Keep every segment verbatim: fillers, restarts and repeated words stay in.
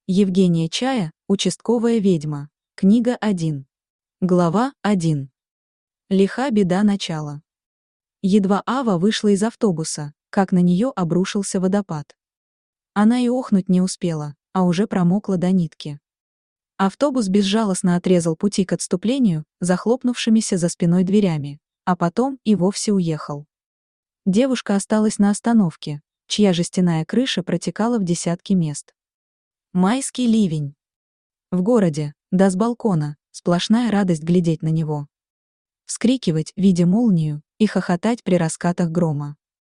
Евгения Чая, участковая ведьма. Книга один. Глава один. Лиха беда начала. Едва Ава вышла из автобуса, как на нее обрушился водопад. Она и охнуть не успела, а уже промокла до нитки. Автобус безжалостно отрезал пути к отступлению, захлопнувшимися за спиной дверями, а потом и вовсе уехал. Девушка осталась на остановке, чья жестяная крыша протекала в десятки мест. Майский ливень. В городе, да с балкона, сплошная радость глядеть на него. Вскрикивать, видя молнию, и хохотать при раскатах грома.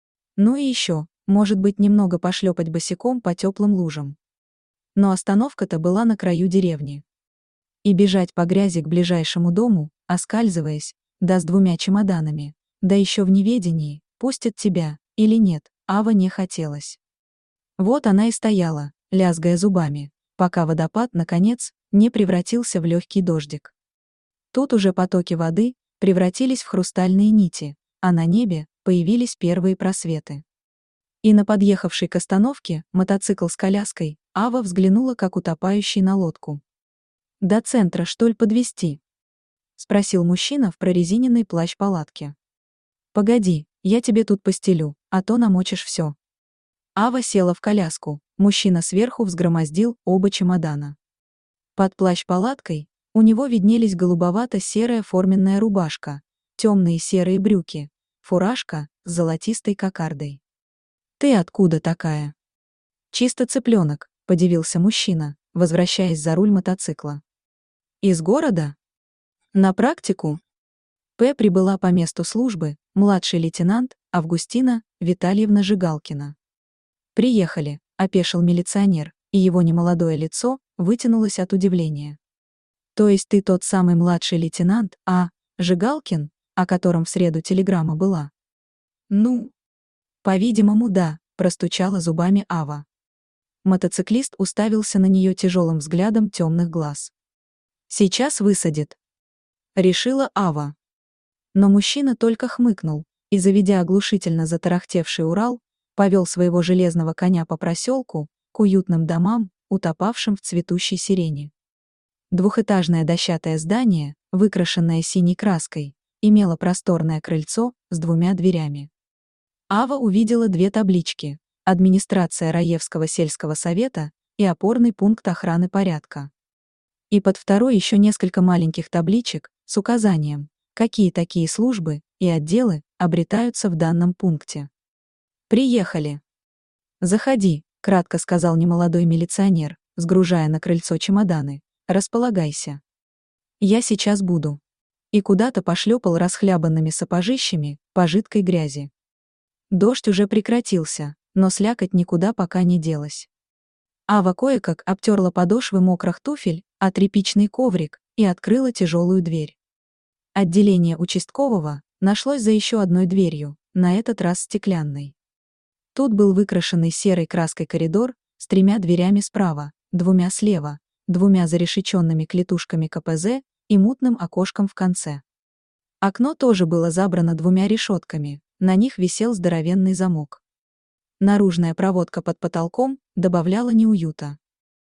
Ну и еще, может быть, немного пошлепать босиком по теплым лужам. Но остановка-то была на краю деревни. И бежать по грязи к ближайшему дому, оскальзываясь, да с двумя чемоданами, да еще в неведении, пустят тебя или нет, Ава не хотелось. Вот она и стояла, лязгая зубами, пока водопад, наконец, не превратился в легкий дождик. Тут уже потоки воды превратились в хрустальные нити, а на небе появились первые просветы. И на подъехавшей к остановке мотоцикл с коляской Ава взглянула, как утопающий на лодку. «До центра, что ли, подвезти?» — спросил мужчина в прорезиненной плащ-палатке. «Погоди, я тебе тут постелю, а то намочишь все». Ава села в коляску, мужчина сверху взгромоздил оба чемодана. Под плащ-палаткой у него виднелись голубовато-серая форменная рубашка, темные серые брюки, фуражка с золотистой кокардой. «Ты откуда такая?» «Чисто цыпленок», — подивился мужчина, возвращаясь за руль мотоцикла. «Из города?» «На практику?» П. прибыла по месту службы, младший лейтенант Августина Витальевна Жигалкина. «Приехали», — опешил милиционер, и его немолодое лицо вытянулось от удивления. «То есть ты тот самый младший лейтенант, а, Жигалкин, о котором в среду телеграмма была?» «Ну, по-видимому, да», — простучала зубами Ава. Мотоциклист уставился на нее тяжелым взглядом темных глаз. «Сейчас высадит», — решила Ава. Но мужчина только хмыкнул и, заведя оглушительно затарахтевший Урал, повел своего железного коня по проселку, к уютным домам, утопавшим в цветущей сирени. Двухэтажное дощатое здание, выкрашенное синей краской, имело просторное крыльцо с двумя дверями. Ава увидела две таблички: администрация Раевского сельского совета и опорный пункт охраны порядка. И под второй еще несколько маленьких табличек с указанием, какие такие службы и отделы обретаются в данном пункте. «Приехали». «Заходи», — кратко сказал немолодой милиционер, сгружая на крыльцо чемоданы. «Располагайся. Я сейчас буду». И куда-то пошлепал расхлябанными сапожищами по жидкой грязи. Дождь уже прекратился, но слякоть никуда пока не делась. Ава кое-как обтерла подошвы мокрых туфель о тряпичный коврик и открыла тяжелую дверь. Отделение участкового нашлось за еще одной дверью, на этот раз стеклянной. Тут был выкрашенный серой краской коридор с тремя дверями справа, двумя слева, двумя зарешеченными клетушками ка пэ зэ и мутным окошком в конце. Окно тоже было забрано двумя решетками, на них висел здоровенный замок. Наружная проводка под потолком добавляла неуюта.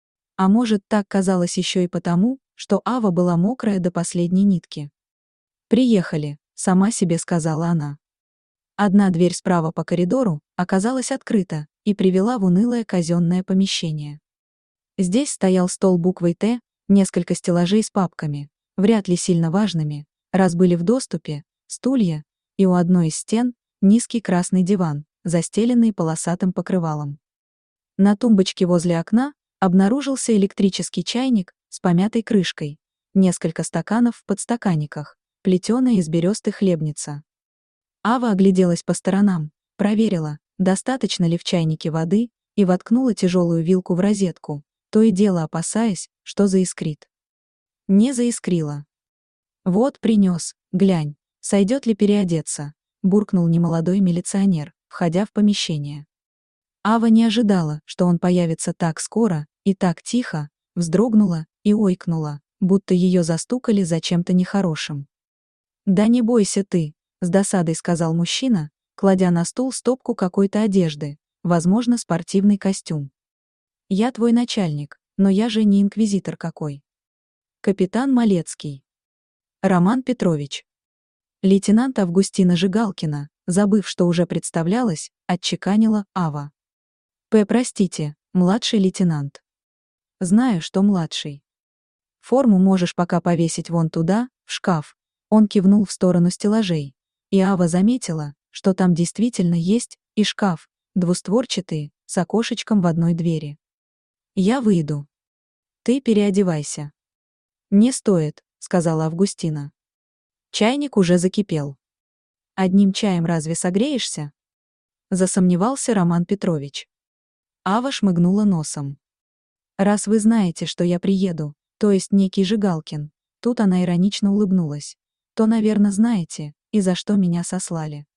А может, так казалось еще и потому, что Ава была мокрая до последней нитки. «Приехали», — сама себе сказала она. Одна дверь справа по коридору оказалась открыта и привела в унылое казенное помещение. Здесь стоял стол буквой «Т», несколько стеллажей с папками, вряд ли сильно важными, раз были в доступе, стулья, и у одной из стен низкий красный диван, застеленный полосатым покрывалом. На тумбочке возле окна обнаружился электрический чайник с помятой крышкой, несколько стаканов в подстаканниках, плетеная из бересты хлебница. Ава огляделась по сторонам, проверила, достаточно ли в чайнике воды, и воткнула тяжелую вилку в розетку, то и дело опасаясь, что заискрит. Не заискрило. «Вот принес, глянь, сойдет ли переодеться», — буркнул немолодой милиционер, входя в помещение. Ава не ожидала, что он появится так скоро и так тихо, вздрогнула и ойкнула, будто ее застукали за чем-то нехорошим. «Да не бойся ты», — с досадой сказал мужчина, кладя на стул стопку какой-то одежды, возможно, спортивный костюм. «Я твой начальник, Но я же не инквизитор какой. Капитан Малецкий. Роман Петрович. Лейтенант Августина Жигалкина, забыв, что уже представлялась, отчеканила Ава. П. Простите, младший лейтенант. Знаю, что младший. Форму можешь пока повесить вон туда, в шкаф. Он кивнул в сторону стеллажей. И Ава заметила, что там действительно есть и шкаф, двустворчатый, с окошечком в одной двери. Я выйду. Ты переодевайся. Не стоит, сказала Августина. Чайник уже закипел. Одним чаем разве согреешься? Засомневался Роман Петрович. Ава шмыгнула носом. Раз вы знаете, что я приеду, то есть некий Жигалкин, тут она иронично улыбнулась, то, наверное, знаете, и за что меня сослали.